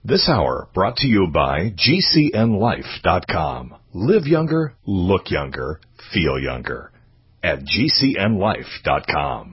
This hour brought to you by GCNLife.com. Live younger, look younger, feel younger at GCNLife.com.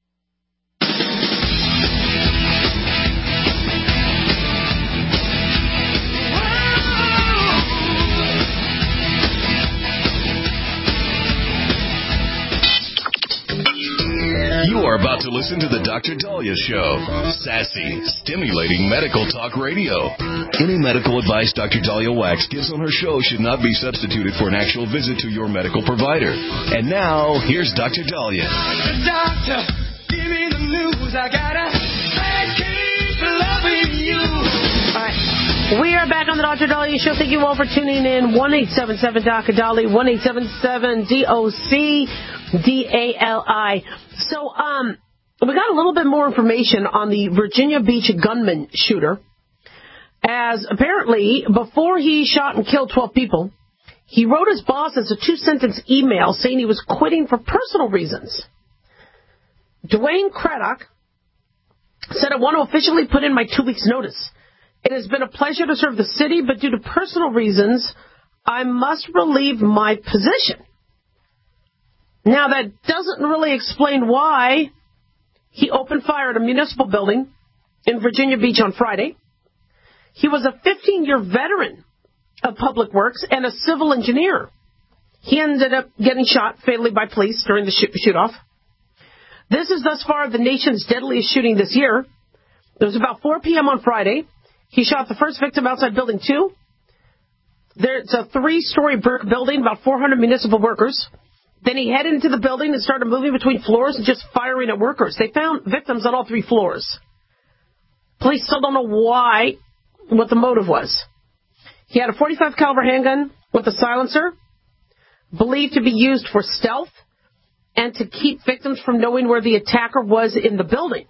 You are about to listen to the Dr. Daliah Show. Sassy, stimulating medical talk radio. Any medical advice Dr. Daliah Wax gives on her show should not be substituted for an actual visit to your medical provider. And now, here's Dr. Daliah. Doctor, give me the news. I gotta keep loving you. All right. We are back on the Dr. Daliah Show. Thank you all for tuning in. 1-877-DOC-DALI, 1-877-DOC-DALI. So, we got a little bit more information on the Virginia Beach gunman shooter. As apparently, before he shot and killed 12 people, he wrote his bosses a 2-sentence email saying he was quitting for personal reasons. Dwayne Craddock said, I want to officially put in my 2 weeks' notice. It has been a pleasure to serve the city, but due to personal reasons, I must relieve my position. Now, that doesn't really explain why he opened fire at a municipal building in Virginia Beach on Friday. He was a 15-year veteran of public works and a civil engineer. He ended up getting shot fatally by police during the shoot-off. This is thus far the nation's deadliest shooting this year. It was about 4 p.m. on Friday. He shot the first victim outside Building 2. It's a 3-story brick building, about 400 municipal workers. Then he headed into the building and started moving between floors and just firing at workers. They found victims on all 3 floors. Police still don't know what the motive was. He had a .45 caliber handgun with a silencer, believed to be used for stealth and to keep victims from knowing where the attacker was in the building.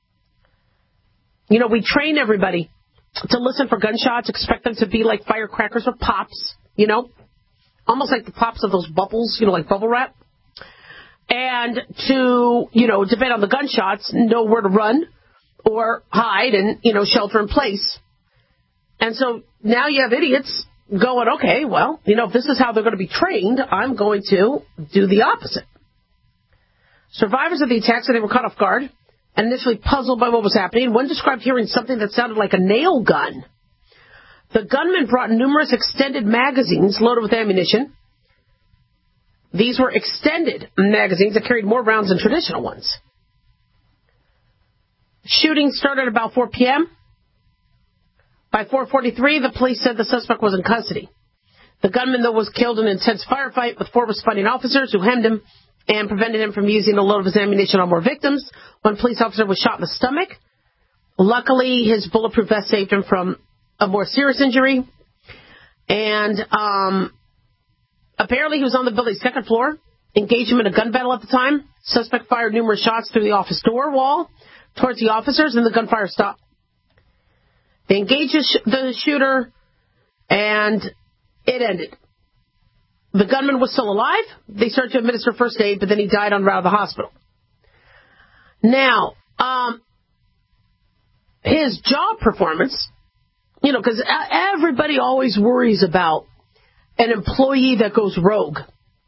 You know, we train everybody to listen for gunshots, expect them to be like firecrackers or pops, you know, almost like the pops of those bubbles, you know, like bubble wrap. And to, you know, depend on the gunshots, know where to run or hide and, you know, shelter in place. And so now you have idiots going, okay, well, you know, if this is how they're going to be trained, I'm going to do the opposite. Survivors of the attack said they were caught off guard and initially puzzled by what was happening. One described hearing something that sounded like a nail gun. The gunman brought numerous extended magazines loaded with ammunition. These were extended magazines that carried more rounds than traditional ones. Shooting started about 4 p.m. By 4:43, the police said the suspect was in custody. The gunman, though, was killed in an intense firefight with 4 responding officers who hemmed him and prevented him from using a load of his ammunition on more victims. One police officer was shot in the stomach. Luckily, his bulletproof vest saved him from a more serious injury. And apparently he was on the building's 2nd floor, engaged him in a gun battle at the time. Suspect fired numerous shots through the office door wall towards the officers, and the gunfire stopped. They engaged the shooter, and it ended. The gunman was still alive. They started to administer first aid, but then he died en route to the hospital. Now, his job performance, you know, because everybody always worries about an employee that goes rogue.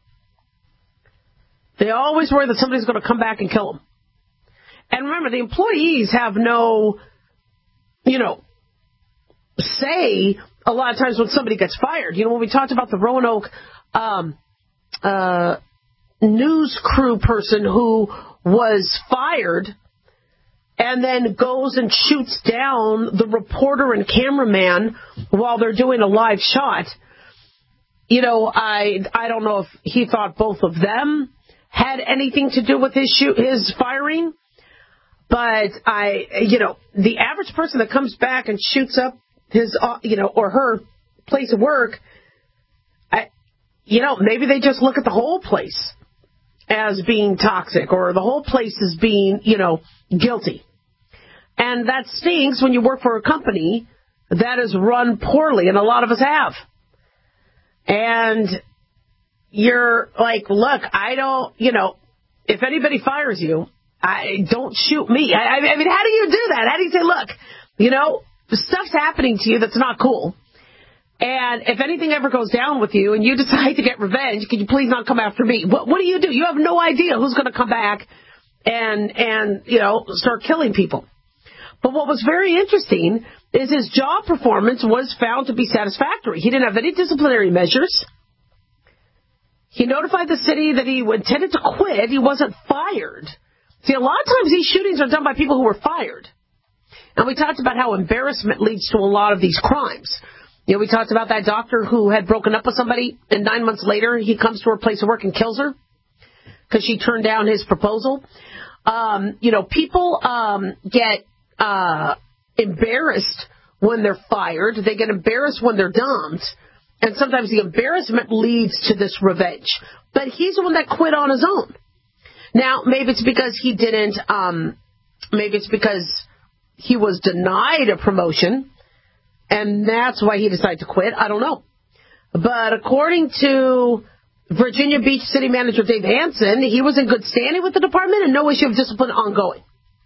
They always worry that somebody's going to come back and kill them. And remember, the employees have no, you know, say a lot of times when somebody gets fired. You know, when we talked about the Roanoke news crew person who was fired and then goes and shoots down the reporter and cameraman while they're doing a live shot. You know, I don't know if he thought both of them had anything to do with his firing, but the average person that comes back and shoots up his, or her place of work, maybe they just look at the whole place as being toxic or the whole place as being, guilty. And that stings when you work for a company that is run poorly, and a lot of us have. And you're like, look, I don't, if anybody fires you, don't shoot me. I mean, how do you do that? How do you say, look, stuff's happening to you that's not cool. And if anything ever goes down with you and you decide to get revenge, can you please not come after me? What do? You have no idea who's going to come back and start killing people. But what was very interesting is his job performance was found to be satisfactory. He didn't have any disciplinary measures. He notified the city that he intended to quit. He wasn't fired. See, a lot of times these shootings are done by people who were fired. And we talked about how embarrassment leads to a lot of these crimes. We talked about that doctor who had broken up with somebody, and 9 months later he comes to her place of work and kills her because she turned down his proposal. People get embarrassed when they're fired. They get embarrassed when they're dumped. And sometimes the embarrassment leads to this revenge. But he's the one that quit on his own. Now, maybe it's because he didn't, maybe it's because he was denied a promotion, and that's why he decided to quit. I don't know. But according to Virginia Beach City Manager Dave Hansen, he was in good standing with the department and no issue of discipline ongoing.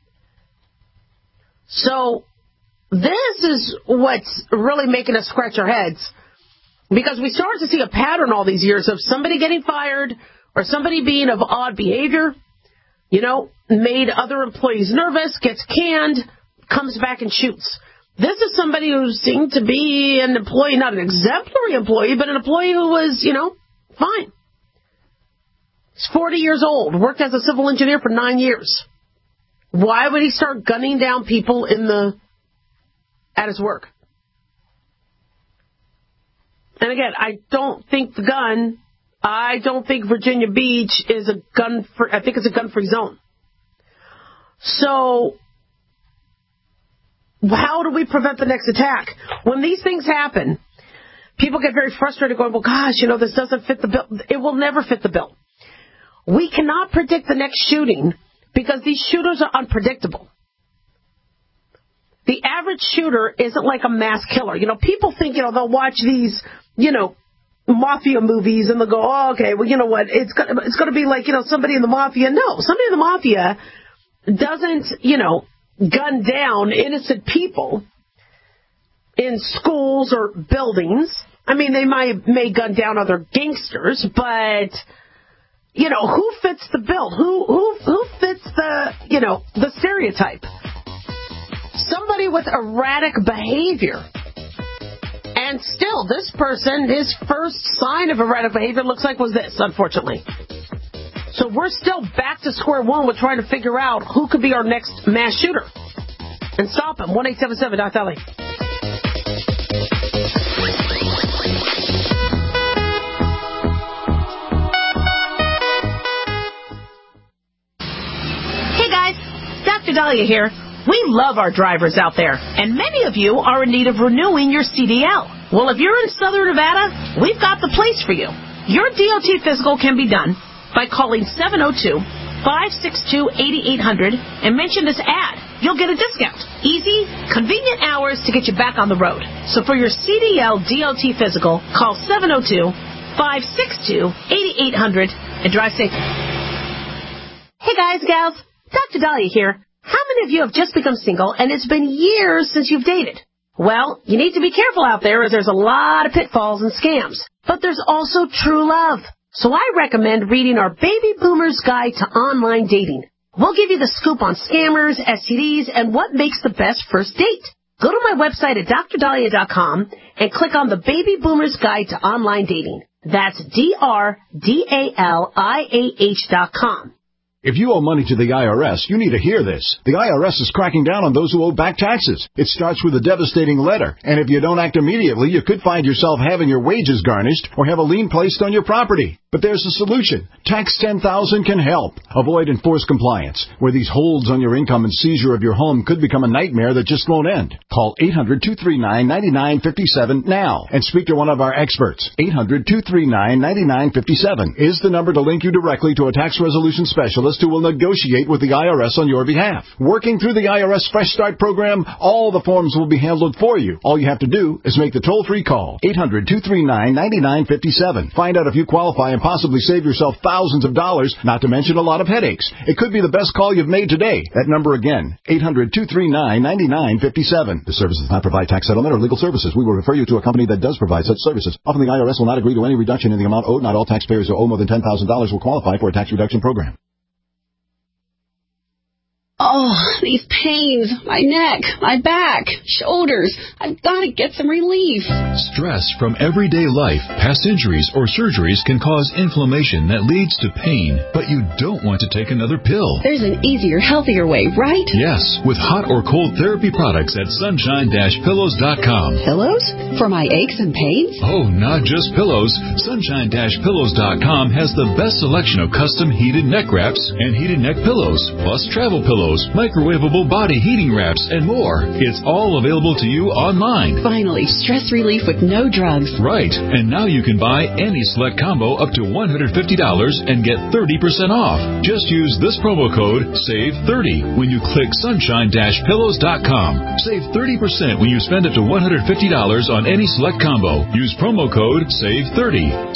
So this is what's really making us scratch our heads, because we started to see a pattern all these years of somebody getting fired or somebody being of odd behavior, made other employees nervous, gets canned, comes back and shoots. This is somebody who seemed to be an employee, not an exemplary employee, but an employee who was, fine. He's 40 years old, worked as a civil engineer for 9 years. Why would he start gunning down people at his work? And again, I don't think Virginia Beach is I think it's a gun-free zone. So how do we prevent the next attack? When these things happen, people get very frustrated going, well, gosh, this doesn't fit the bill. It will never fit the bill. We cannot predict the next shooting because these shooters are unpredictable. The average shooter isn't like a mass killer. People think, they'll watch these, mafia movies and they'll go, oh, okay, well, you know what? It's going to be like, somebody in the mafia. No, somebody in the mafia doesn't, gun down innocent people in schools or buildings. I mean, they may gun down other gangsters, but who fits the bill? Who fits the stereotype? Somebody with erratic behavior. And still, this person, his first sign of erratic behavior looks like was this, unfortunately. So we're still back to square one with trying to figure out who could be our next mass shooter. And stop him. 1-877-LA. Hey guys, Dr. Dahlia here. We love our drivers out there, and many of you are in need of renewing your CDL. Well, if you're in Southern Nevada, we've got the place for you. Your DOT physical can be done by calling 702-562-8800 and mention this ad. You'll get a discount. Easy, convenient hours to get you back on the road. So for your CDL DOT physical, call 702-562-8800 and drive safe. Hey guys, gals, Dr. Dahlia here. How many of you have just become single and it's been years since you've dated? Well, you need to be careful out there as there's a lot of pitfalls and scams. But there's also true love. So I recommend reading our Baby Boomer's Guide to Online Dating. We'll give you the scoop on scammers, STDs, and what makes the best first date. Go to my website at drdahlia.com and click on the Baby Boomer's Guide to Online Dating. That's DRDALIAH.com. If you owe money to the IRS, you need to hear this. The IRS is cracking down on those who owe back taxes. It starts with a devastating letter, and if you don't act immediately, you could find yourself having your wages garnished or have a lien placed on your property. But there's a solution. Tax 10,000 can help. Avoid enforced compliance, where these holds on your income and seizure of your home could become a nightmare that just won't end. Call 800-239-9957 now and speak to one of our experts. 800-239-9957 is the number to link you directly to a tax resolution specialist specialist who will negotiate with the IRS on your behalf. Working through the IRS Fresh Start program, all the forms will be handled for you. All you have to do is make the toll-free call, 800-239-9957. Find out if you qualify and possibly save yourself thousands of dollars, not to mention a lot of headaches. It could be the best call you've made today. That number again, 800-239-9957. This service does not provide tax settlement or legal services. We will refer you to a company that does provide such services. Often the IRS will not agree to any reduction in the amount owed. Not all taxpayers who owe more than $10,000 will qualify for a tax reduction program. Oh, these pains, my neck, my back, shoulders. I've got to get some relief. Stress from everyday life, past injuries, or surgeries can cause inflammation that leads to pain, but you don't want to take another pill. There's an easier, healthier way, right? Yes, with hot or cold therapy products at sunshine-pillows.com. Pillows? For my aches and pains? Oh, not just pillows. Sunshine-pillows.com has the best selection of custom heated neck wraps and heated neck pillows, plus travel pillows, microwavable body heating wraps, and more. It's all available to you online. Finally, stress relief with no drugs. Right. And now you can buy any select combo up to $150 and get 30% off. Just use this promo code SAVE30 when you click sunshine-pillows.com. Save 30% when you spend up to $150 on any select combo. Use promo code SAVE30.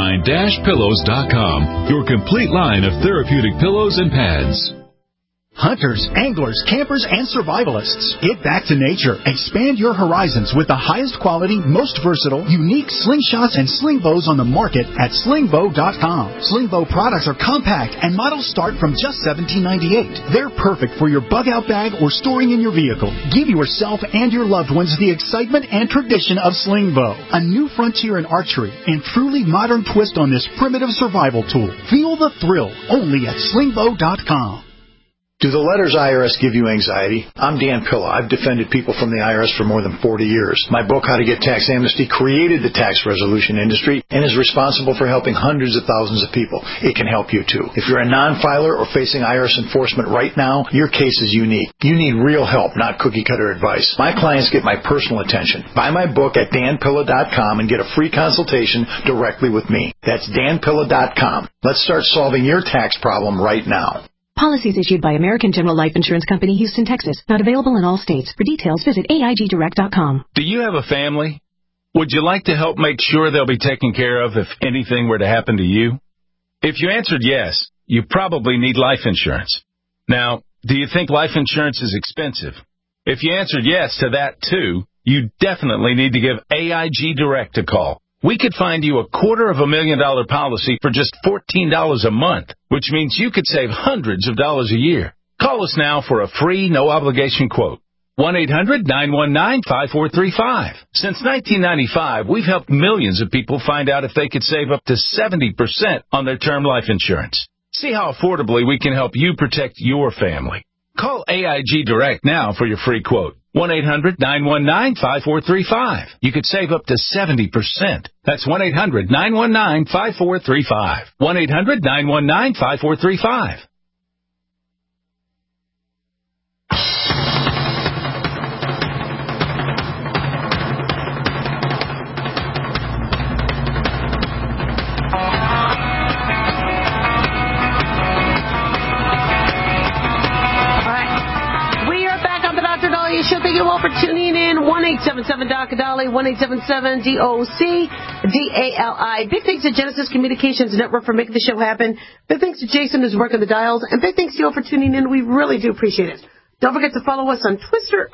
Sunshine-pillows.com. Your complete line of therapeutic pillows and pads. Hunters, anglers, campers, and survivalists. Get back to nature. Expand your horizons with the highest quality, most versatile, unique slingshots and sling bows on the market at slingbow.com. Slingbow products are compact and models start from just $17.98. They're perfect for your bug out bag or storing in your vehicle. Give yourself and your loved ones the excitement and tradition of Slingbow, a new frontier in archery and truly modern twist on this primitive survival tool. Feel the thrill only at slingbow.com. Do the letters IRS give you anxiety? I'm Dan Pilla. I've defended people from the IRS for more than 40 years. My book, How to Get Tax Amnesty, created the tax resolution industry and is responsible for helping hundreds of thousands of people. It can help you, too. If you're a non-filer or facing IRS enforcement right now, your case is unique. You need real help, not cookie-cutter advice. My clients get my personal attention. Buy my book at danpilla.com and get a free consultation directly with me. That's danpilla.com. Let's start solving your tax problem right now. Policies issued by American General Life Insurance Company, Houston, Texas. Not available in all states. For details, visit AIGdirect.com. Do you have a family? Would you like to help make sure they'll be taken care of if anything were to happen to you? If you answered yes, you probably need life insurance. Now, do you think life insurance is expensive? If you answered yes to that, too, you definitely need to give AIG Direct a call. We could find you a $250,000 policy for just $14 a month, which means you could save hundreds of dollars a year. Call us now for a free, no-obligation quote. 1-800-919-5435. Since 1995, we've helped millions of people find out if they could save up to 70% on their term life insurance. See how affordably we can help you protect your family. Call AIG Direct now for your free quote. 1-800-919-5435. You could save up to 70%. That's 1-800-919-5435. 1-800-919-5435. Show. Thank you all for tuning in. 1-877-DOC-DOLLY, 1-877-DOC-DALI. Big thanks to Genesis Communications Network for making the show happen. Big thanks to Jason who's working the dials. And big thanks to you all for tuning in. We really do appreciate it. Don't forget to follow us on Twitter,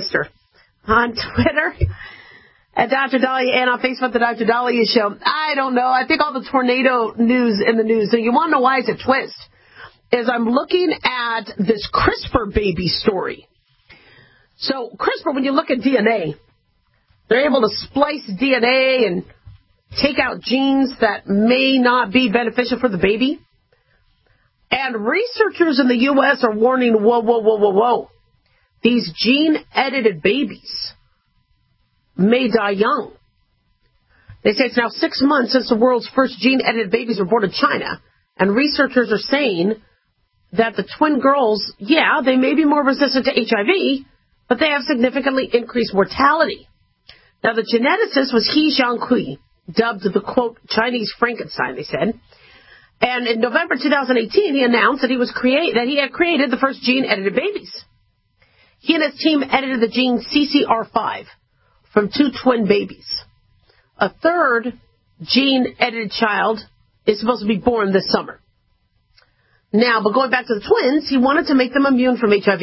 at Dr. Dahlia, and on Facebook, The Dr. Dahlia Show. I don't know. I think all the tornado news in the news. So you want to know why it's a twist? Is I'm looking at this CRISPR baby story. So CRISPR, when you look at DNA, they're able to splice DNA and take out genes that may not be beneficial for the baby. And researchers in the U.S. are warning, whoa. These gene-edited babies may die young. They say it's now 6 months since the world's first gene-edited babies were born in China. And researchers are saying that the twin girls, they may be more resistant to HIV, but they have significantly increased mortality. Now, the geneticist was He Jiankui, dubbed the, quote, Chinese Frankenstein, they said. And in November 2018, he announced that he had created the first gene-edited babies. He and his team edited the gene CCR5 from 2 twin babies. A third gene-edited child is supposed to be born this summer. Now, but going back to the twins, he wanted to make them immune from HIV.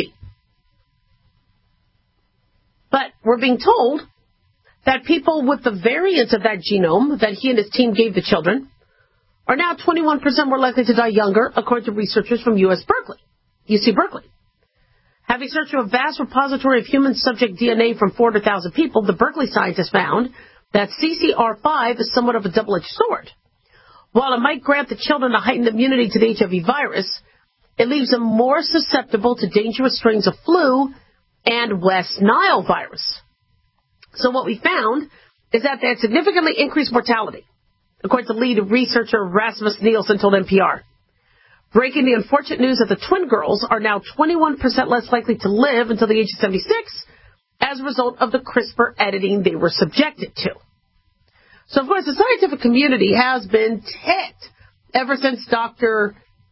But we're being told that people with the variant of that genome that he and his team gave the children are now 21% more likely to die younger, according to researchers from UC Berkeley. Having searched through a vast repository of human subject DNA from 400,000 people, the Berkeley scientists found that CCR5 is somewhat of a double-edged sword. While it might grant the children a heightened immunity to the HIV virus, it leaves them more susceptible to dangerous strains of flu and West Nile virus. So what we found is that they had significantly increased mortality, according to lead researcher Rasmus Nielsen told NPR. Breaking the unfortunate news that the twin girls are now 21% less likely to live until the age of 76 as a result of the CRISPR editing they were subjected to. So, of course, the scientific community has been ticked ever since Dr.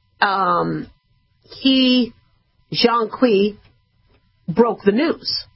He Jiankui broke the news.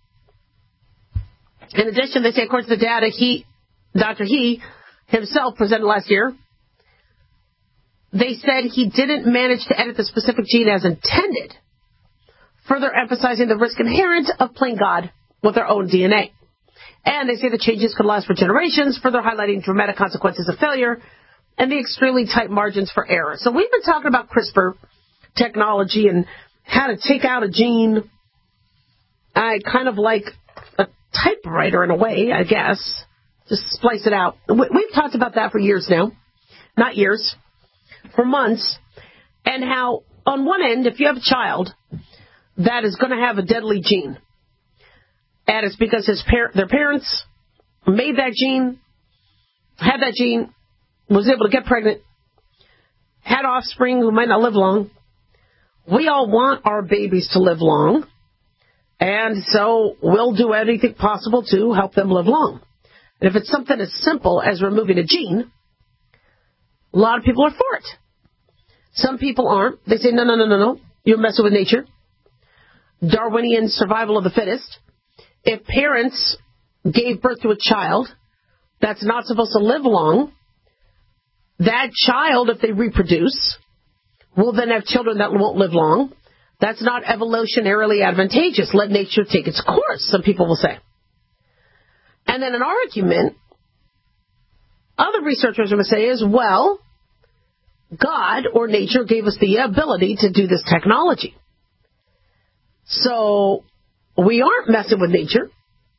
In addition, they say, according to the data Dr. He himself presented last year, they said he didn't manage to edit the specific gene as intended, further emphasizing the risk inherent of playing God with our own DNA. And they say the changes could last for generations, further highlighting dramatic consequences of failure and the extremely tight margins for error. So we've been talking about CRISPR technology and how to take out a gene, kind of like a typewriter in a way, I guess. Just splice it out. We've talked about that for years now. Not years. For months. And how, on one end, if you have a child that is going to have a deadly gene, and it's because their parents made that gene, had that gene, was able to get pregnant, had offspring who might not live long. We all want our babies to live long. And so we'll do anything possible to help them live long. And if it's something as simple as removing a gene, a lot of people are for it. Some people aren't. They say, no. You're messing with nature. Darwinian survival of the fittest. If parents gave birth to a child that's not supposed to live long, that child, if they reproduce, will then have children that won't live long. That's not evolutionarily advantageous. Let nature take its course, some people will say. And then an argument other researchers are going to say is, well, God or nature gave us the ability to do this technology. So we aren't messing with nature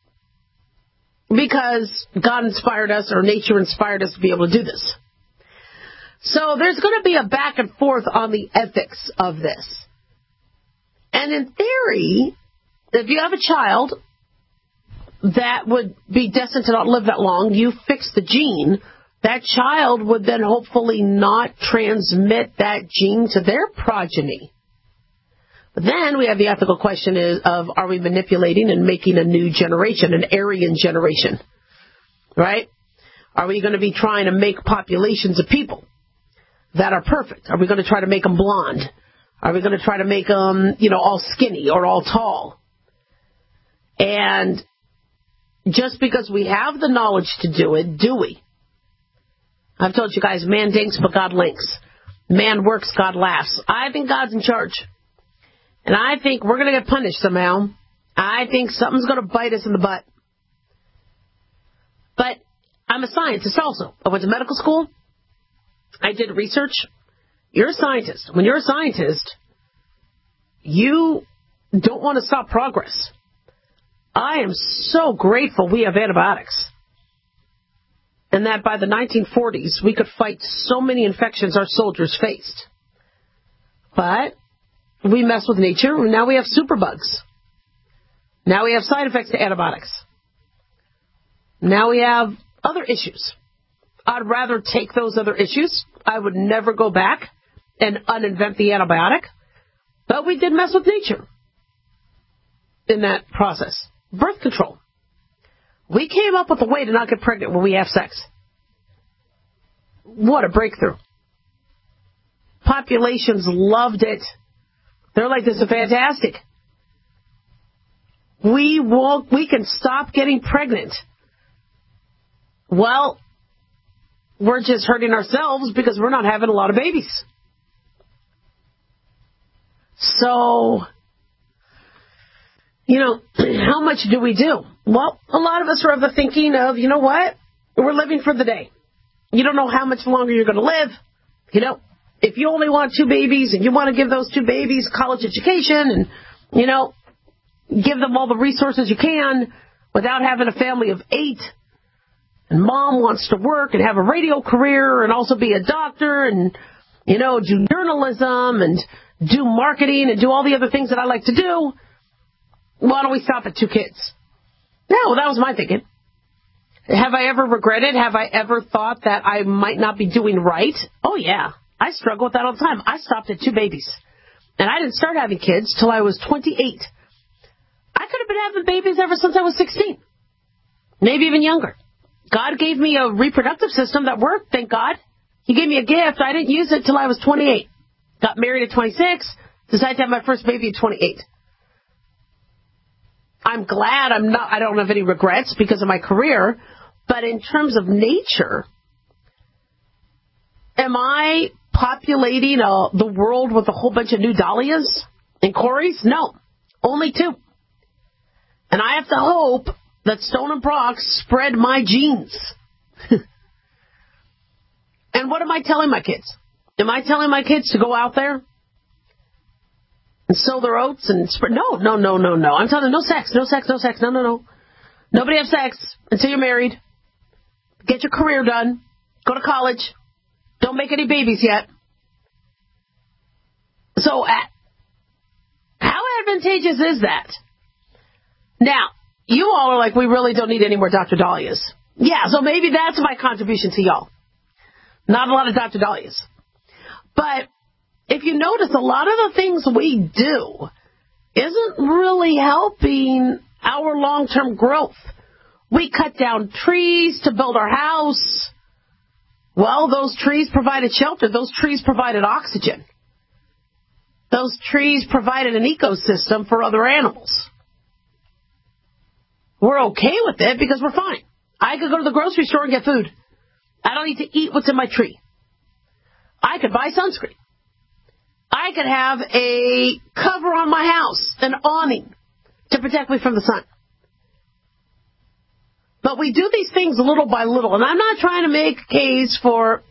because God inspired us or nature inspired us to be able to do this. So there's going to be a back and forth on the ethics of this. And in theory, if you have a child that would be destined to not live that long, you fix the gene, that child would then hopefully not transmit that gene to their progeny. But then we have the ethical question of are we manipulating and making a new generation, an Aryan generation, right? Are we going to be trying to make populations of people that are perfect? Are we going to try to make them blonde? Are we going to try to make them, all skinny or all tall? And just because we have the knowledge to do it, do we? I've told you guys, man dinks, but God links. Man works, God laughs. I think God's in charge. And I think we're going to get punished somehow. I think something's going to bite us in the butt. But I'm a scientist also. I went to medical school. I did research. You're a scientist. When you're a scientist, you don't want to stop progress. I am so grateful we have antibiotics. And that by the 1940s, we could fight so many infections our soldiers faced. But we mess with nature, and now we have superbugs. Now we have side effects to antibiotics. Now we have other issues. I'd rather take those other issues. I would never go back and uninvent the antibiotic. But we did mess with nature in that process. Birth control. We came up with a way to not get pregnant when we have sex. What a breakthrough. populations loved it. They're like, this is fantastic. We can stop getting pregnant. Well, we're just hurting ourselves because we're not having a lot of babies. So, how much do we do? Well, a lot of us are of the thinking of, you know what? We're living for the day. You don't know how much longer you're going to live. If you only want 2 babies and you want to give those 2 babies college education and, give them all the resources you can without having a family of 8, and mom wants to work and have a radio career and also be a doctor and, do journalism and do marketing and do all the other things that I like to do, why don't we stop at 2 kids? No, that was my thinking. Have I ever regretted? Have I ever thought that I might not be doing right? Oh, yeah. I struggle with that all the time. I stopped at 2 babies. And I didn't start having kids till I was 28. I could have been having babies ever since I was 16. Maybe even younger. God gave me a reproductive system that worked, thank God. He gave me a gift. I didn't use it till I was 28. Got married at 26. Decided to have my first baby at 28. I'm glad I don't have any regrets because of my career. But in terms of nature, am I populating the world with a whole bunch of new Dahlias and Corys? No, only 2. And I have to hope that Stone and Brock spread my genes. And what am I telling my kids? Am I telling my kids to go out there and sow their oats and spread? No. I'm telling them no sex. No. Nobody have sex until you're married. Get your career done. Go to college. Don't make any babies yet. So, how advantageous is that? Now, you all are like, we really don't need any more Dr. Dahlias. Yeah, so maybe that's my contribution to y'all. Not a lot of Dr. Dahlias. But if you notice, a lot of the things we do isn't really helping our long-term growth. We cut down trees to build our house. Well, those trees provided shelter. Those trees provided oxygen. Those trees provided an ecosystem for other animals. We're okay with it because we're fine. I could go to the grocery store and get food. I don't need to eat what's in my tree. I could buy sunscreen. I could have a cover on my house, an awning, to protect me from the sun. But we do these things little by little. And I'm not trying to make a case for,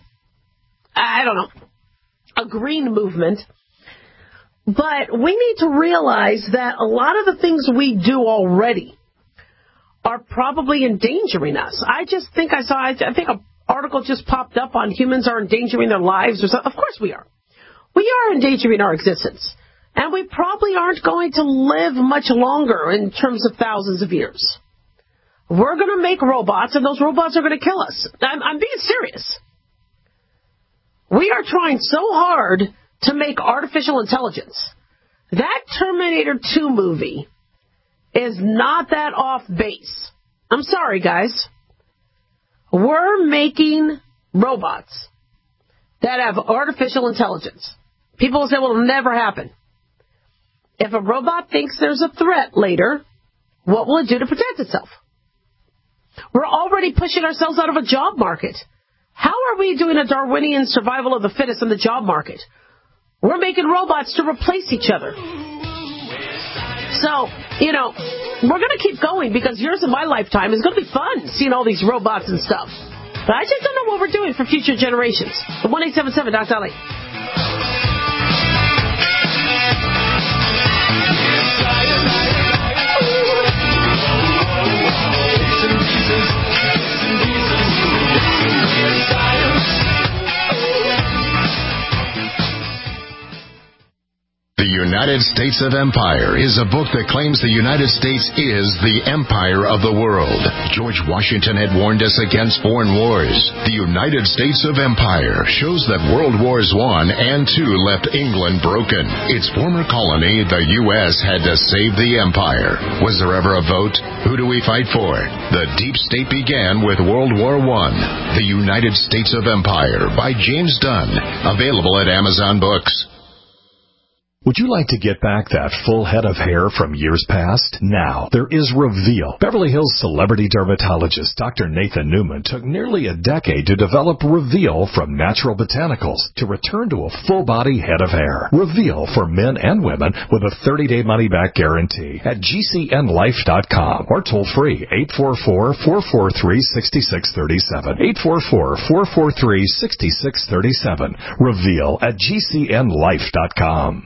a green movement. But we need to realize that a lot of the things we do already are probably endangering us. I think an article just popped up on humans are endangering their lives or something. Of course we are. We are endangering our existence. And we probably aren't going to live much longer in terms of thousands of years. We're going to make robots, and those robots are going to kill us. I'm being serious. We are trying so hard to make artificial intelligence. That Terminator 2 movie is not that off base. I'm sorry, guys. We're making robots that have artificial intelligence. People will say, well, it'll never happen. If a robot thinks there's a threat later, what will it do to protect itself? We're already pushing ourselves out of a job market. How are we doing a Darwinian survival of the fittest in the job market? We're making robots to replace each other. So, we're going to keep going because yours in my lifetime is going to be fun seeing all these robots and stuff. But I just don't know what we're doing for future generations. 1-877 Doc Dolly. The United States of Empire is a book that claims the United States is the empire of the world. George Washington had warned us against foreign wars. The United States of Empire shows that World Wars I and II left England broken. Its former colony, the U.S., had to save the empire. Was there ever a vote? Who do we fight for? The deep state began with World War I. The United States of Empire by James Dunn. Available at Amazon Books. Would you like to get back that full head of hair from years past? Now, there is Reveal. Beverly Hills celebrity dermatologist Dr. Nathan Newman took nearly a decade to develop Reveal from natural botanicals to return to a full-body head of hair. Reveal for men and women with a 30-day money-back guarantee at GCNlife.com or toll free 844-443-6637. 844-443-6637. Reveal at GCNlife.com.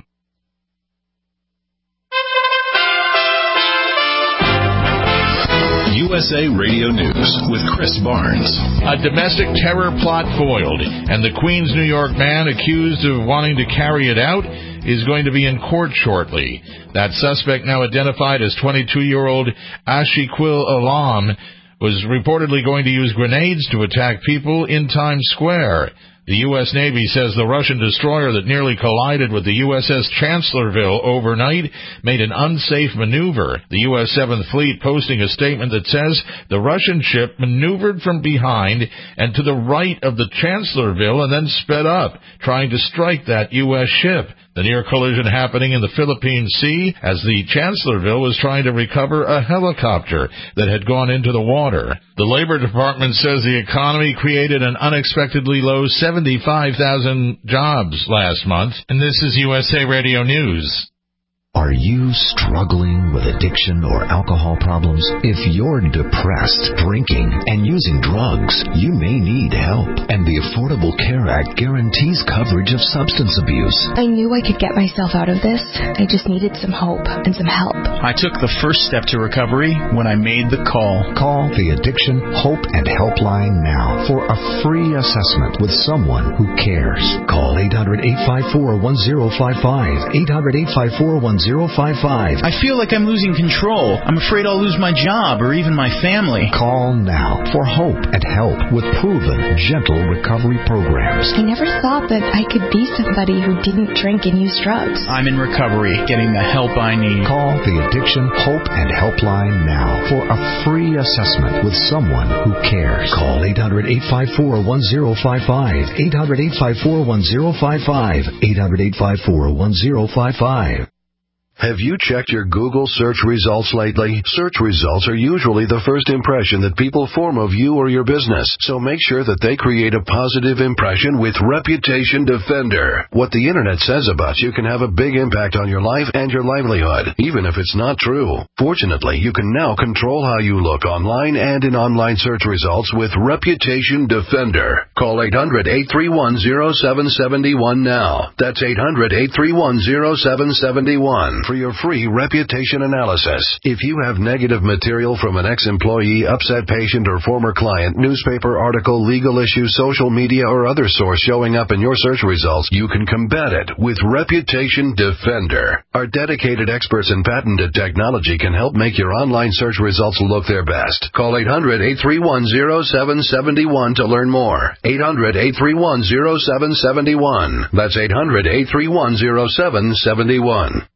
USA Radio News with Chris Barnes. A domestic terror plot foiled, and the Queens, New York man accused of wanting to carry it out is going to be in court shortly. That suspect, now identified as 22-year-old Ashiquil Alam, was reportedly going to use grenades to attack people in Times Square. The U.S. Navy says the Russian destroyer that nearly collided with the USS Chancellorsville overnight made an unsafe maneuver. The U.S. 7th Fleet posting a statement that says the Russian ship maneuvered from behind and to the right of the Chancellorsville and then sped up, trying to strike that U.S. ship. The near collision happening in the Philippine Sea as the Chancellorsville was trying to recover a helicopter that had gone into the water. The Labor Department says the economy created an unexpectedly low 75,000 jobs last month, and this is USA Radio News. Are you struggling with addiction or alcohol problems? If you're depressed, drinking, and using drugs, you may need help. And the Affordable Care Act guarantees coverage of substance abuse. I knew I could get myself out of this. I just needed some hope and some help. I took the first step to recovery when I made the call. Call the Addiction Hope and Helpline now for a free assessment with someone who cares. Call 800-854-1055. 800-854-1055. I feel like I'm losing control. I'm afraid I'll lose my job or even my family. Call now for hope and help with proven, gentle recovery programs. I never thought that I could be somebody who didn't drink and use drugs. I'm in recovery, getting the help I need. Call the Addiction Hope and Helpline now for a free assessment with someone who cares. Call 800-854-1055. 800-854-1055. 800-854-1055. Have you checked your Google search results lately? Search results are usually the first impression that people form of you or your business, so make sure that they create a positive impression with Reputation Defender. What the internet says about you can have a big impact on your life and your livelihood, even if it's not true. Fortunately, you can now control how you look online and in online search results with Reputation Defender. Call 800-831-0771 now. That's 800-831-0771. For your free reputation analysis. If you have negative material from an ex-employee, upset patient, or former client, newspaper article, legal issue, social media, or other source showing up in your search results, you can combat it with Reputation Defender. Our dedicated experts in patented technology can help make your online search results look their best. Call 800-831-0771 to learn more. 800-831-0771. That's 800-831-0771.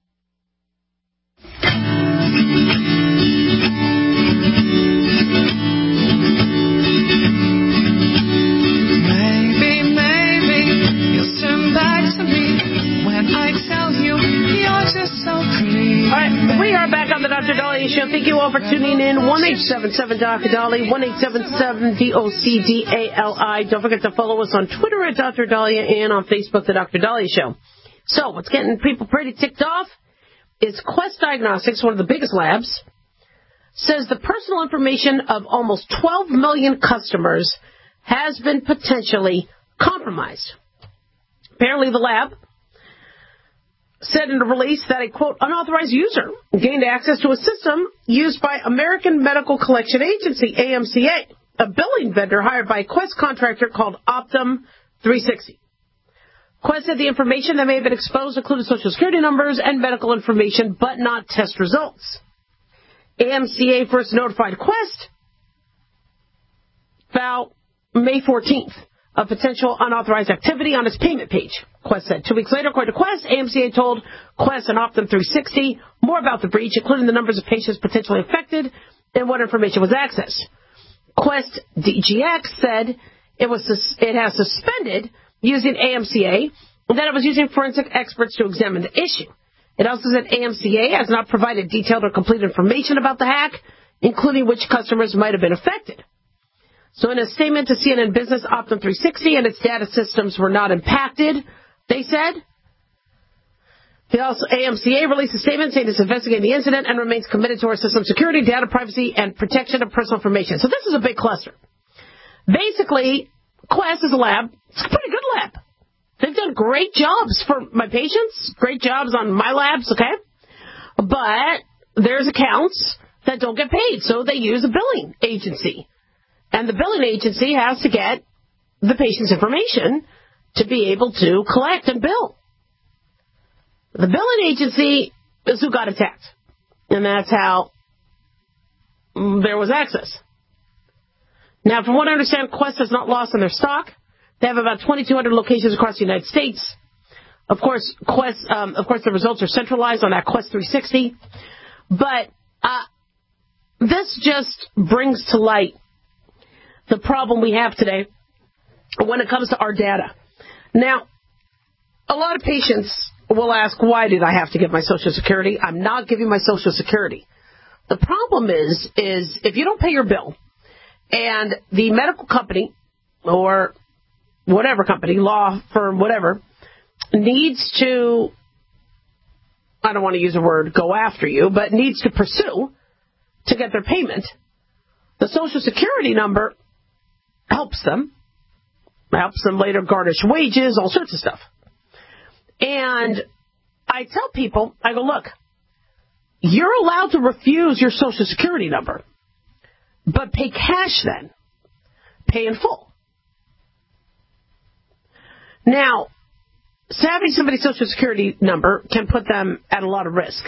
We are back on the Dr. Dahlia Show. Thank you all for tuning in. 1-877-Dr. Dahlia, 1-877-DOCDALI. Don't forget to follow us on Twitter at Dr. Dahlia and on Facebook, the Dr. Dahlia Show. So, what's getting people pretty ticked off is Quest Diagnostics, one of the biggest labs, says the personal information of almost 12 million customers has been potentially compromised. Apparently, the lab said in a release that a, quote, unauthorized user gained access to a system used by American Medical Collection Agency, AMCA, a billing vendor hired by a Quest contractor called Optum 360. Quest said the information that may have been exposed included Social Security numbers and medical information, but not test results. AMCA first notified Quest about May 14th of potential unauthorized activity on its payment page, Quest said. 2 weeks later, according to Quest, AMCA told Quest and Optum 360 more about the breach, including the numbers of patients potentially affected and what information was accessed. Quest DGX said it has suspended using AMCA and that it was using forensic experts to examine the issue. It also said AMCA has not provided detailed or complete information about the hack, including which customers might have been affected. So in a statement to CNN Business, Optum 360 and its data systems were not impacted, they said. AMCA released a statement saying it's investigating the incident and remains committed to our system security, data privacy, and protection of personal information. So this is a big cluster. Basically, Quest is a lab. It's a pretty good lab. They've done great jobs for my patients, great jobs on my labs, okay? But there's accounts that don't get paid, so they use a billing agency. And the billing agency has to get the patient's information to be able to collect and bill. The billing agency is who got attacked. And that's how there was access. Now, from what I understand, Quest has not lost on their stock. They have about 2,200 locations across the United States. Of course, the results are centralized on that Quest 360. But this just brings to light the problem we have today when it comes to our data. Now, a lot of patients will ask, why did I have to give my Social Security? I'm not giving my Social Security. The problem is if you don't pay your bill and the medical company or whatever company, law firm, whatever, needs to, I don't want to use the word go after you, but needs to pursue to get their payment, the Social Security number helps them later garnish wages, all sorts of stuff. And I tell people, I go, look, you're allowed to refuse your Social Security number, but pay cash then. Pay in full. Now, having somebody's Social Security number can put them at a lot of risk.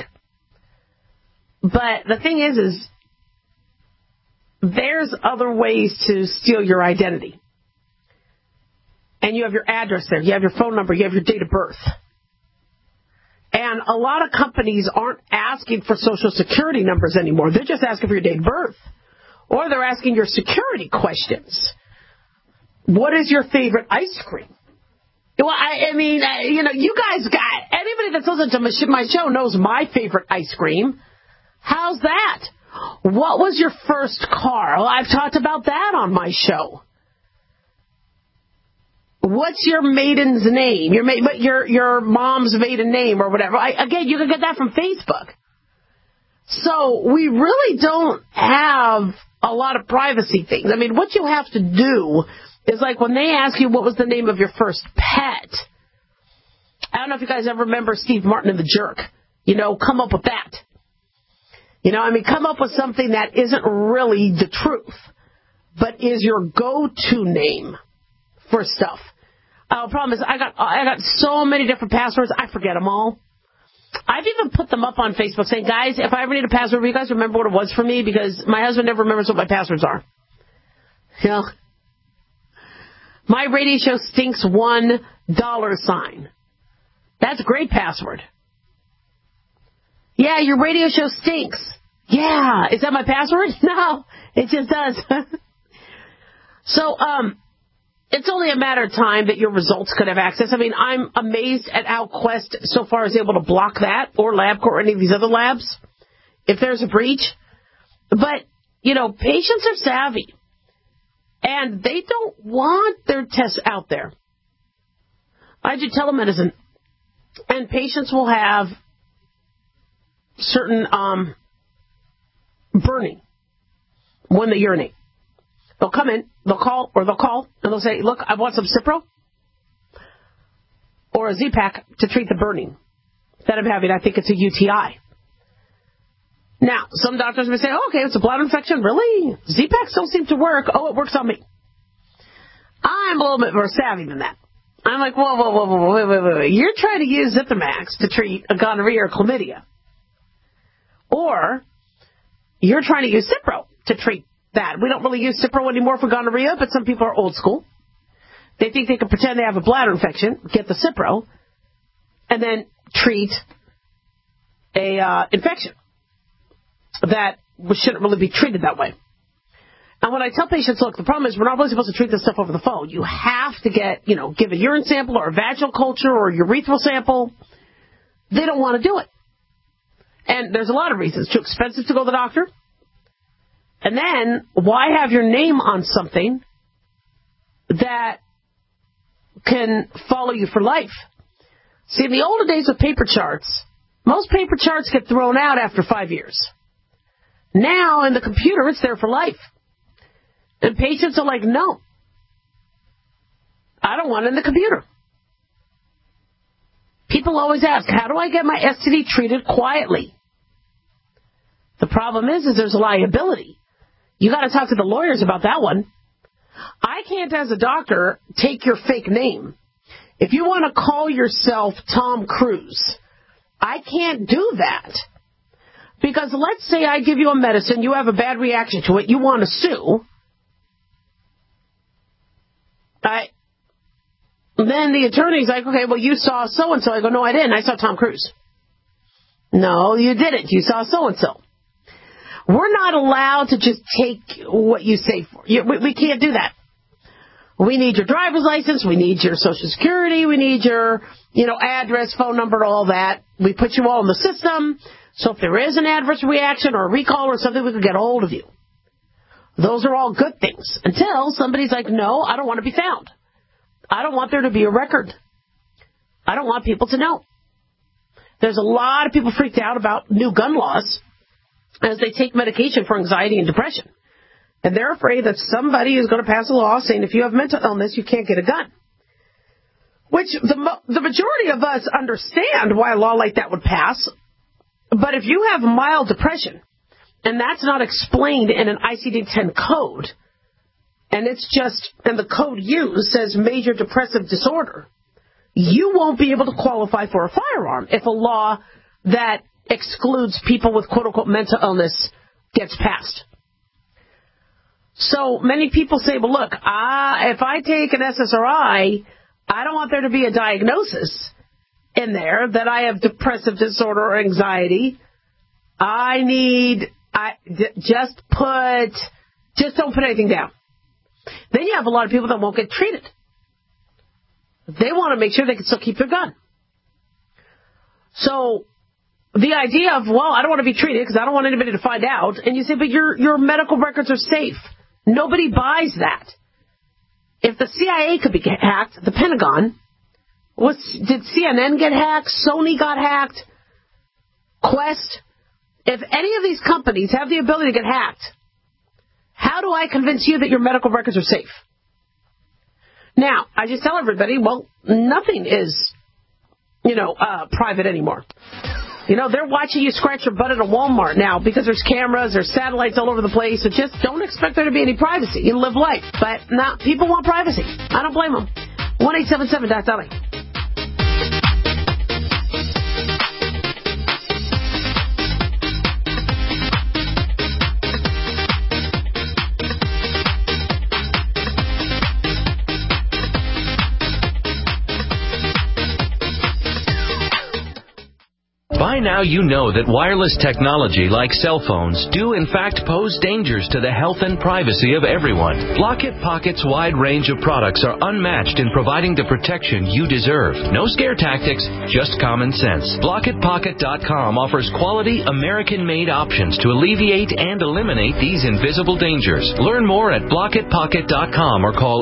But the thing is there's other ways to steal your identity. And you have your address there. You have your phone number. You have your date of birth. And a lot of companies aren't asking for Social Security numbers anymore. They're just asking for your date of birth. Or they're asking your security questions. What is your favorite ice cream? Well, I mean, you guys got, anybody that's listening to my show knows my favorite ice cream. How's that? What was your first car? Well, I've talked about that on my show. What's your maiden's name? Your mom's maiden name or whatever. Again, you can get that from Facebook. So we really don't have a lot of privacy things. I mean, what you have to do is like when they ask you what was the name of your first pet. I don't know if you guys ever remember Steve Martin and the Jerk. Come up with that. Come up with something that isn't really the truth, but is your go-to name for stuff. The problem is I got so many different passwords, I forget them all. I've even put them up on Facebook saying, guys, if I ever need a password, will you guys remember what it was for me? Because my husband never remembers what my passwords are. My radio show stinks $1. That's a great password. Yeah, your radio show stinks. Yeah. Is that my password? No, it just does. So, it's only a matter of time that your results could have access. I mean, I'm amazed at how Quest so far is able to block that, or LabCorp, or any of these other labs, if there's a breach. But, patients are savvy. And they don't want their tests out there. I do telemedicine. And patients will have certain burning when they urinate. They'll come in, they'll call, and they'll say, look, I want some Cipro or a Z-Pak to treat the burning that I'm having. I think it's a UTI. Now, some doctors may say, okay, it's a bladder infection. Really? Z-Paks don't seem to work. Oh, it works on me. I'm a little bit more savvy than that. I'm like, whoa, wait. You're trying to use Zithromax to treat a gonorrhea or chlamydia. Or you're trying to use Cipro to treat that. We don't really use Cipro anymore for gonorrhea, but some people are old school. They think they can pretend they have a bladder infection, get the Cipro, and then treat a infection that shouldn't really be treated that way. And when I tell patients, look, the problem is we're not really supposed to treat this stuff over the phone. You have to get, give a urine sample or a vaginal culture or a urethral sample. They don't want to do it. And there's a lot of reasons. Too expensive to go to the doctor. And then, why have your name on something that can follow you for life? See, in the older days of paper charts, most paper charts get thrown out after 5 years. Now, in the computer, it's there for life. And patients are like, no, I don't want it in the computer. People always ask, how do I get my STD treated quietly? The problem is there's a liability. You got to talk to the lawyers about that one. I can't, as a doctor, take your fake name. If you want to call yourself Tom Cruise, I can't do that. Because let's say I give you a medicine, you have a bad reaction to it, you want to sue. Then the attorney's like, okay, well, you saw so-and-so. I go, no, I didn't. I saw Tom Cruise. No, you didn't. You saw so-and-so. We're not allowed to just take what you say for. We can't do that. We need your driver's license. We need your Social Security. We need your, address, phone number, all that. We put you all in the system. So if there is an adverse reaction or a recall or something, we can get a hold of you. Those are all good things. Until somebody's like, no, I don't want to be found. I don't want there to be a record. I don't want people to know. There's a lot of people freaked out about new gun laws as they take medication for anxiety and depression. And they're afraid that somebody is going to pass a law saying if you have mental illness, you can't get a gun. Which the majority of us understand why a law like that would pass. But if you have mild depression, and that's not explained in an ICD-10 code, and the code used says major depressive disorder, you won't be able to qualify for a firearm if a law that excludes people with quote-unquote mental illness gets passed. So many people say, well, look, if I take an SSRI, I don't want there to be a diagnosis in there that I have depressive disorder or anxiety. Just don't put anything down. Then you have a lot of people that won't get treated. They want to make sure they can still keep their gun. So the idea of, well, I don't want to be treated because I don't want anybody to find out. And you say, but your medical records are safe. Nobody buys that. If the CIA could be hacked, the Pentagon, did CNN get hacked? Sony got hacked? Quest? If any of these companies have the ability to get hacked, how do I convince you that your medical records are safe? Now, I just tell everybody, well, nothing is, private anymore. They're watching you scratch your butt at a Walmart now because there's cameras, there's satellites all over the place. So just don't expect there to be any privacy. You live life. But people want privacy. I don't blame them. 1-877-DOC-DOLLY. By now you know that wireless technology like cell phones do in fact pose dangers to the health and privacy of everyone. Blockit Pocket's wide range of products are unmatched in providing the protection you deserve. No scare tactics, just common sense. BlockitPocket.com offers quality American-made options to alleviate and eliminate these invisible dangers. Learn more at BlockitPocket.com or call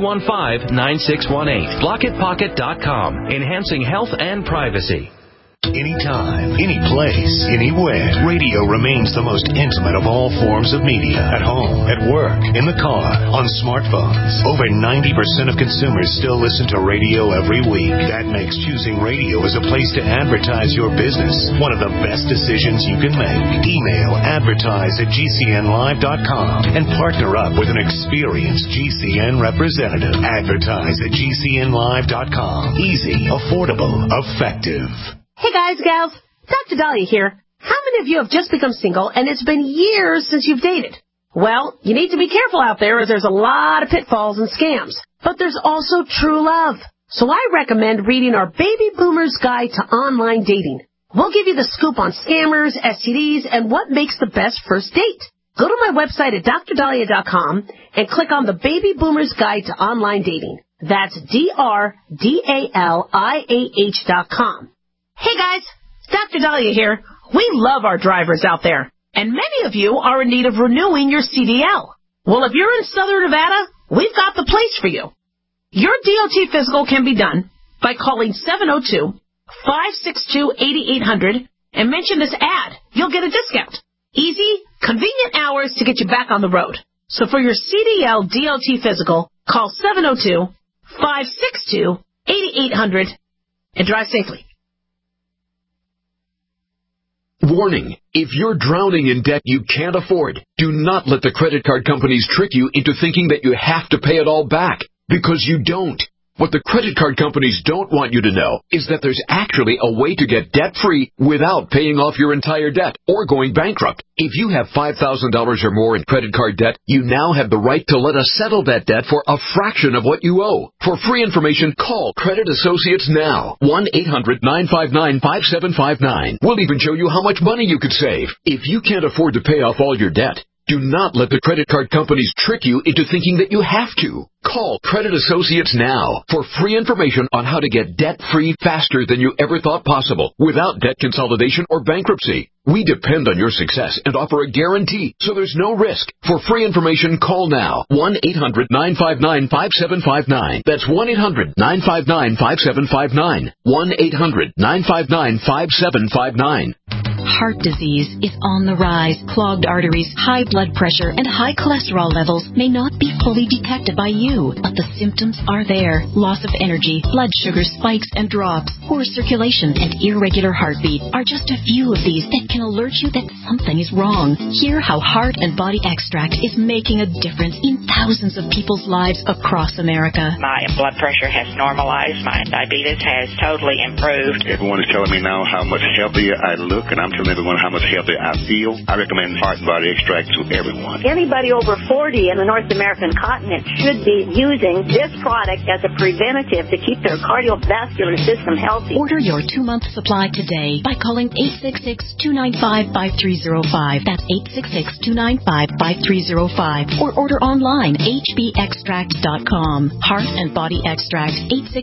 888-315-9618. BlockitPocket.com, enhancing health and privacy. Anytime, any place, anywhere. Radio remains the most intimate of all forms of media. At home, at work, in the car, on smartphones. Over 90% of consumers still listen to radio every week. That makes choosing radio as a place to advertise your business one of the best decisions you can make. Email advertise@gcnlive.com and partner up with an experienced GCN representative. Advertise@gcnlive.com. Easy, affordable, effective. Hey guys, gals, Dr. Dahlia here. How many of you have just become single and it's been years since you've dated? Well, you need to be careful out there as there's a lot of pitfalls and scams. But there's also true love. So I recommend reading our Baby Boomer's Guide to Online Dating. We'll give you the scoop on scammers, STDs, and what makes the best first date. Go to my website at drdahlia.com and click on the Baby Boomer's Guide to Online Dating. That's DRDALIAH.com. Hey guys, Dr. Dahlia here. We love our drivers out there, and many of you are in need of renewing your CDL. Well, if you're in Southern Nevada, we've got the place for you. Your DOT physical can be done by calling 702-562-8800 and mention this ad. You'll get a discount. Easy, convenient hours to get you back on the road. So for your CDL DOT physical, call 702-562-8800 and drive safely. Warning, if you're drowning in debt you can't afford, do not let the credit card companies trick you into thinking that you have to pay it all back, because you don't. What the credit card companies don't want you to know is that there's actually a way to get debt-free without paying off your entire debt or going bankrupt. If you have $5,000 or more in credit card debt, you now have the right to let us settle that debt for a fraction of what you owe. For free information, call Credit Associates now. 1-800-959-5759. We'll even show you how much money you could save. If you can't afford to pay off all your debt, do not let the credit card companies trick you into thinking that you have to. Call Credit Associates now for free information on how to get debt-free faster than you ever thought possible without debt consolidation or bankruptcy. We depend on your success and offer a guarantee, so there's no risk. For free information, call now. 1-800-959-5759. That's 1-800-959-5759. 1-800-959-5759. Heart disease is on the rise. Clogged arteries, high blood pressure, and high cholesterol levels may not be fully detected by you, but the symptoms are there. Loss of energy, blood sugar spikes and drops, poor circulation, and irregular heartbeat are just a few of these that can alert you that something is wrong. Hear how Heart and Body Extract is making a difference in thousands of people's lives across America. My blood pressure has normalized. My diabetes has totally improved. Everyone is telling me now how much healthier I look, and I'm telling everyone how much healthier I feel. I recommend Heart and Body Extract to everyone. Anybody over 40 in the North American continent should be using this product as a preventative to keep their cardiovascular system healthy. Order your 2-month supply today by calling 866-295-5305. That's 866-295-5305. Or order online, hbextract.com. Heart and Body Extract,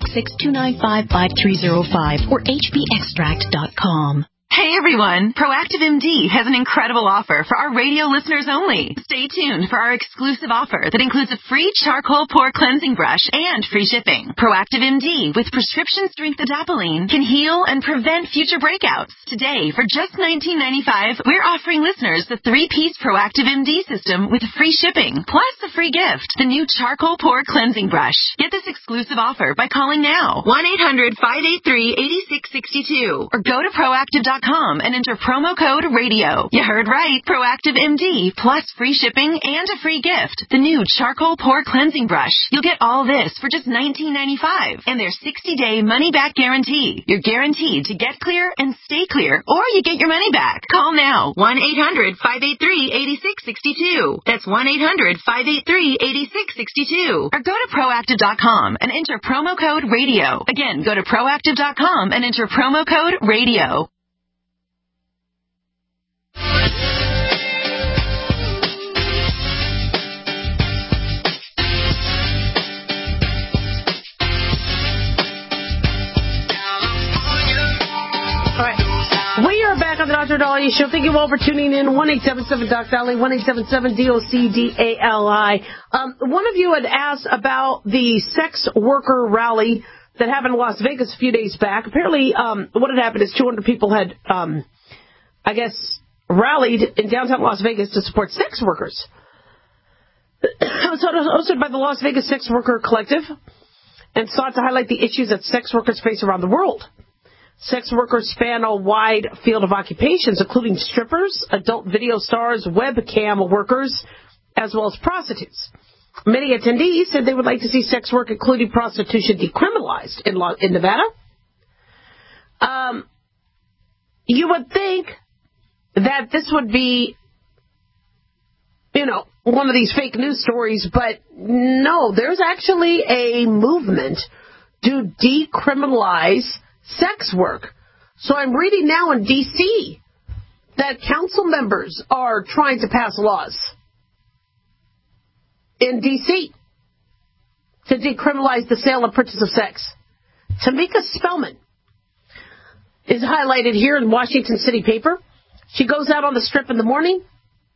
866-295-5305 or hbextract.com. Hey everyone, Proactive MD has an incredible offer for our radio listeners only. Stay tuned for our exclusive offer that includes a free charcoal pore cleansing brush and free shipping. Proactive MD with prescription strength adapalene can heal and prevent future breakouts. Today, for just $19.95, we're offering listeners the 3-piece Proactive MD system with free shipping, plus a free gift, the new charcoal pore cleansing brush. Get this exclusive offer by calling now, 1-800-583-8662, or go to proactive.com and enter promo code RADIO. You heard right. Proactive MD plus free shipping and a free gift. The new charcoal pore cleansing brush. You'll get all this for just $19.95 and their 60-day money-back guarantee. You're guaranteed to get clear and stay clear, or you get your money back. Call now. 1-800-583-8662. That's 1-800-583-8662. Or go to proactive.com and enter promo code RADIO. Again, go to proactive.com and enter promo code RADIO. We are back on the Dr. Dahlia Show. Thank you all for tuning in. 1-877-DOC-DALI, 1-877-DOC-DALI. One of you had asked about the sex worker rally that happened in Las Vegas a few days back. Apparently, what had happened is 200 people had, rallied in downtown Las Vegas to support sex workers. It was hosted by the Las Vegas Sex Worker Collective and sought to highlight the issues that sex workers face around the world. Sex workers span a wide field of occupations, including strippers, adult video stars, webcam workers, as well as prostitutes. Many attendees said they would like to see sex work, including prostitution, decriminalized in Nevada. You would think that this would be, one of these fake news stories, but no, there's actually a movement to decriminalize sex work. So I'm reading now in D.C. that council members are trying to pass laws in D.C. to decriminalize the sale and purchase of sex. Tamika Spellman is highlighted here in Washington City paper. She goes out on the strip in the morning,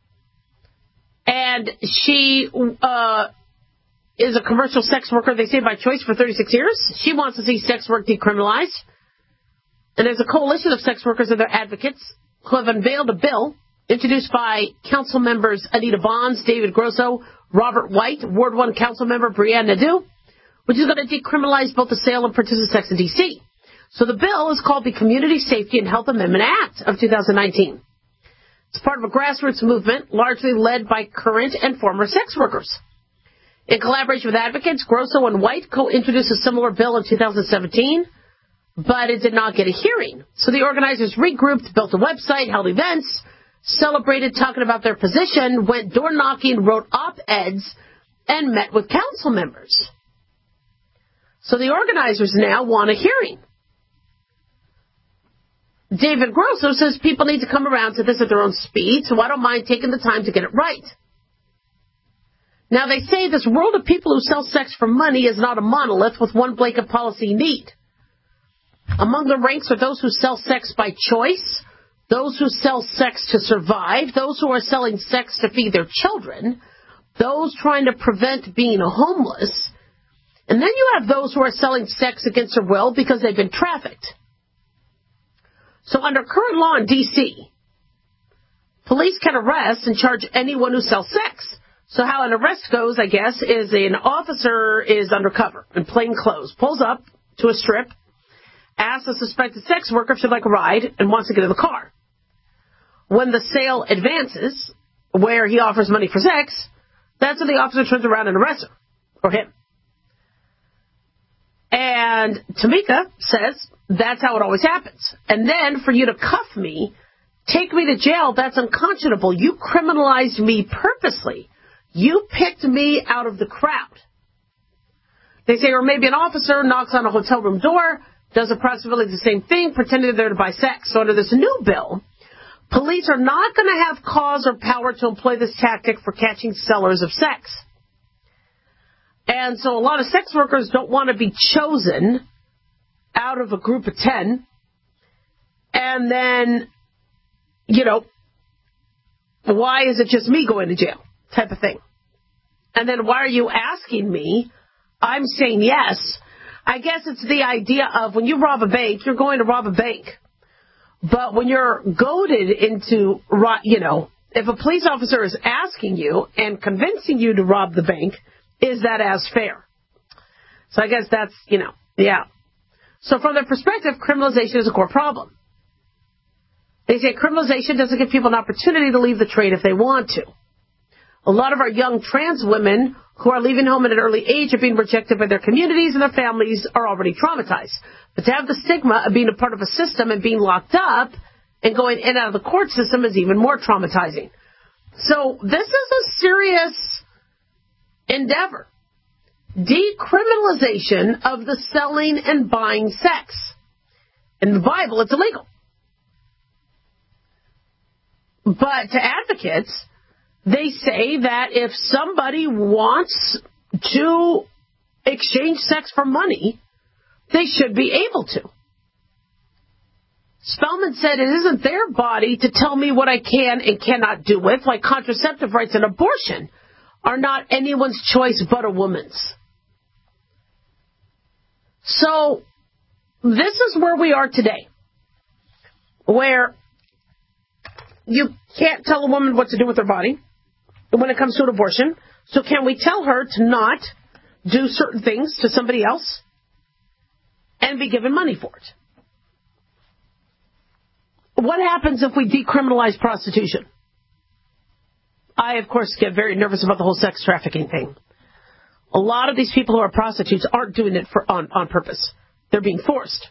and she is a commercial sex worker, they say by choice, for 36 years. She wants to see sex work decriminalized. And there's a coalition of sex workers and their advocates who have unveiled a bill introduced by council members Anita Bonds, David Grosso, Robert White, Ward 1 council member Brianne Nadeau, which is going to decriminalize both the sale and purchase of sex in D.C. So the bill is called the Community Safety and Health Amendment Act of 2019. It's part of a grassroots movement largely led by current and former sex workers. In collaboration with advocates, Grosso and White co-introduced a similar bill in 2017, but it did not get a hearing. So the organizers regrouped, built a website, held events, celebrated talking about their position, went door knocking, wrote op-eds, and met with council members. So the organizers now want a hearing. David Grosso says people need to come around to this at their own speed, so I don't mind taking the time to get it right. Now, they say this world of people who sell sex for money is not a monolith with one blanket policy need. Among the ranks are those who sell sex by choice, those who sell sex to survive, those who are selling sex to feed their children, those trying to prevent being homeless, and then you have those who are selling sex against their will because they've been trafficked. So under current law in D.C., police can arrest and charge anyone who sells sex. So how an arrest goes, I guess, is an officer is undercover in plain clothes, pulls up to a strip, asks a suspected sex worker if she'd like a ride, and wants to get in the car. When the sale advances, where he offers money for sex, that's when the officer turns around and arrests her, or him. And Tamika says that's how it always happens. And then for you to cuff me, take me to jail, that's unconscionable. You criminalized me purposely. You picked me out of the crowd. They say, or maybe an officer knocks on a hotel room door, does approximately the same thing, pretending they're there to buy sex. So under this new bill, police are not going to have cause or power to employ this tactic for catching sellers of sex. And so a lot of sex workers don't want to be chosen out of a group of 10. And then, why is it just me going to jail type of thing? And then why are you asking me? I'm saying yes. I guess it's the idea of when you rob a bank, you're going to rob a bank. But when you're goaded into, if a police officer is asking you and convincing you to rob the bank, is that as fair? So I guess that's, yeah. So from their perspective, criminalization is a core problem. They say criminalization doesn't give people an opportunity to leave the trade if they want to. A lot of our young trans women who are leaving home at an early age are being rejected by their communities, and their families are already traumatized. But to have the stigma of being a part of a system and being locked up and going in and out of the court system is even more traumatizing. So this is a serious endeavor. Decriminalization of the selling and buying sex. In the Bible, it's illegal. But to advocates, they say that if somebody wants to exchange sex for money, they should be able to. Spellman said it isn't their body to tell me what I can and cannot do with, like contraceptive rights and abortion are not anyone's choice but a woman's. So this is where we are today, where you can't tell a woman what to do with her body when it comes to an abortion. So can we tell her to not do certain things to somebody else and be given money for it? What happens if we decriminalize prostitution? I, of course, get very nervous about the whole sex trafficking thing. A lot of these people who are prostitutes aren't doing it on purpose. They're being forced.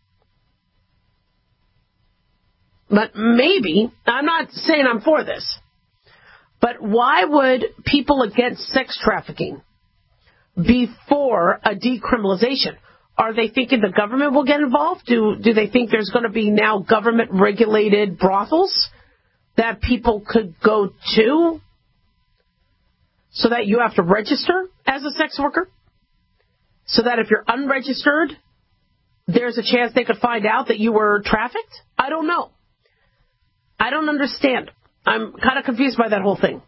But maybe, I'm not saying I'm for this, but why would people against sex trafficking be for a decriminalization? Are they thinking the government will get involved? Do they think there's going to be now government-regulated brothels that people could go to so that you have to register as a sex worker? So that if you're unregistered, there's a chance they could find out that you were trafficked? I don't know. I don't understand. I'm kind of confused by that whole thing.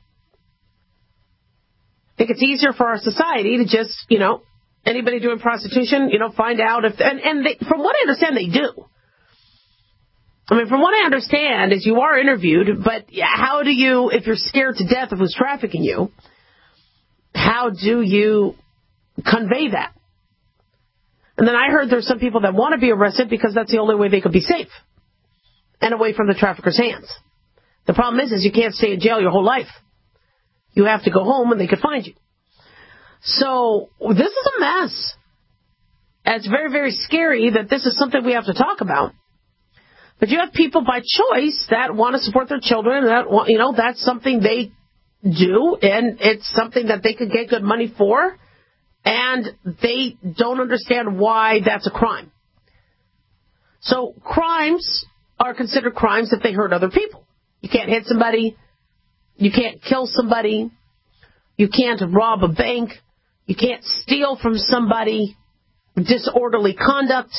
I think it's easier for our society to just, anybody doing prostitution, find out if, and they, from what I understand, they do. I mean, from what I understand is you are interviewed, but how do you, if you're scared to death of who's trafficking you, how do you convey that? And then I heard there's some people that want to be arrested because that's the only way they could be safe and away from the trafficker's hands. The problem is you can't stay in jail your whole life. You have to go home and they could find you. So this is a mess. And it's very, very scary that this is something we have to talk about. But you have people by choice that want to support their children. That that's something they do, and it's something that they could get good money for, and they don't understand why that's a crime. So crimes are considered crimes if they hurt other people. You can't hit somebody. You can't kill somebody. You can't rob a bank. You can't steal from somebody. Disorderly conduct.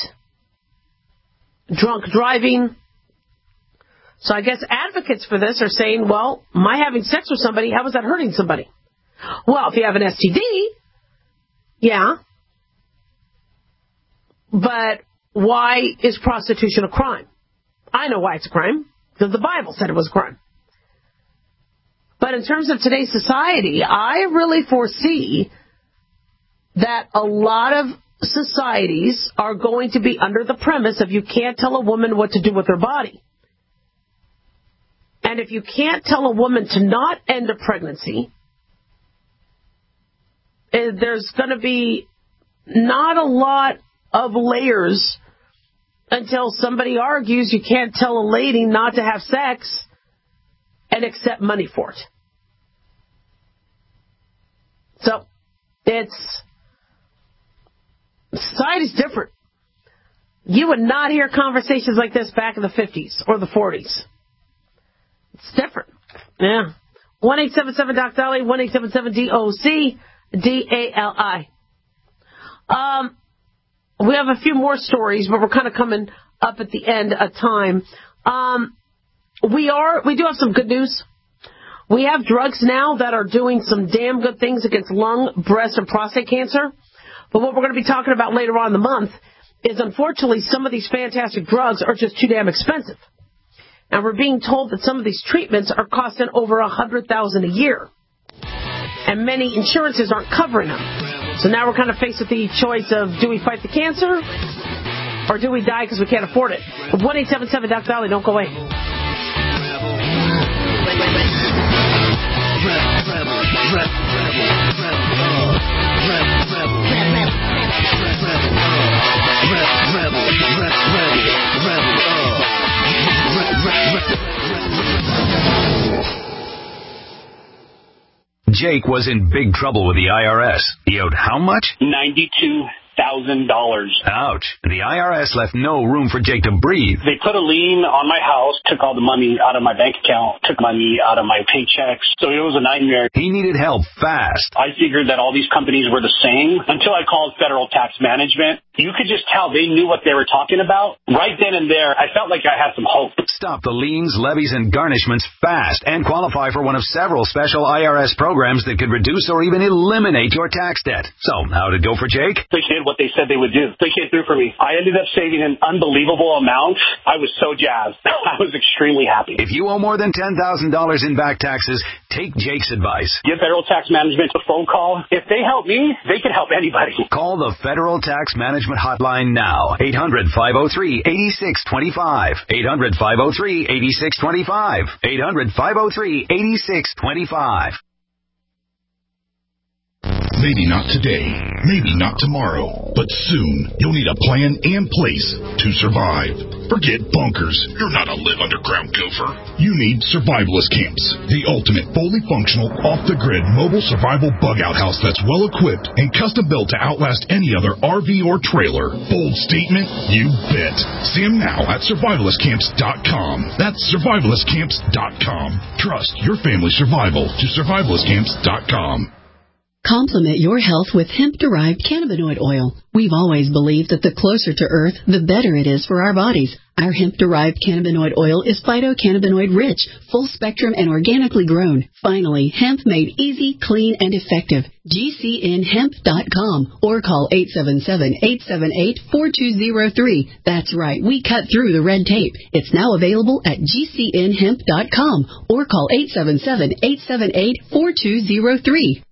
Drunk driving. So I guess advocates for this are saying, well, my having sex with somebody, how is that hurting somebody? Well, if you have an STD, yeah. But why is prostitution a crime? I know why it's a crime, because the Bible said it was a crime. But in terms of today's society, I really foresee that a lot of societies are going to be under the premise of you can't tell a woman what to do with her body. And if you can't tell a woman to not end a pregnancy, there's going to be not a lot of layers until somebody argues you can't tell a lady not to have sex and accept money for it. So, society's different. You would not hear conversations like this back in the 50s or the 40s. It's different. Yeah. 1-877-DOC-DALI, 1-877-DOC-DALI. We have a few more stories, but we're kind of coming up at the end of time. We do have some good news. We have drugs now that are doing some damn good things against lung, breast, and prostate cancer. But what we're going to be talking about later on in the month is, unfortunately, some of these fantastic drugs are just too damn expensive. And we're being told that some of these treatments are costing over $100,000 a year. And many insurances aren't covering them. So now we're kind of faced with the choice of, do we fight the cancer or do we die because we can't afford it? 1-877-DOC-DALI, don't go away. Jake was in big trouble with the IRS. He owed how much? $92,000. Ouch. The IRS left no room for Jake to breathe. They put a lien on my house, took all the money out of my bank account, took money out of my paychecks. So it was a nightmare. He needed help fast. I figured that all these companies were the same until I called Federal Tax Management. You could just tell they knew what they were talking about. Right then and there, I felt like I had some hope. Stop the liens, levies, and garnishments fast and qualify for one of several special IRS programs that could reduce or even eliminate your tax debt. So, how'd it go for Jake? It did what they said they would do. They came through for me. I ended up saving an unbelievable amount. I was so jazzed. I was extremely happy. If you owe more than $10,000 in back taxes, take Jake's advice. Give Federal Tax Management a phone call. If they help me, they can help anybody. Call the Federal Tax Management Hotline now. 800-503-8625. 800-503-8625. 800-503-8625. Maybe not today, maybe not tomorrow, but soon you'll need a plan and place to survive. Forget bunkers. You're not a live underground gopher. You need survivalist camps, the ultimate fully functional, off-the-grid mobile survival bug-out house that's well-equipped and custom-built to outlast any other RV or trailer. Bold statement? You bet. See them now at survivalistcamps.com. That's survivalistcamps.com. Trust your family's survival to survivalistcamps.com. Complement your health with hemp-derived cannabinoid oil. We've always believed that the closer to Earth, the better it is for our bodies. Our hemp-derived cannabinoid oil is phytocannabinoid-rich, full-spectrum, and organically grown. Finally, hemp made easy, clean, and effective. GCNhemp.com or call 877-878-4203. That's right, we cut through the red tape. It's now available at GCNhemp.com or call 877-878-4203.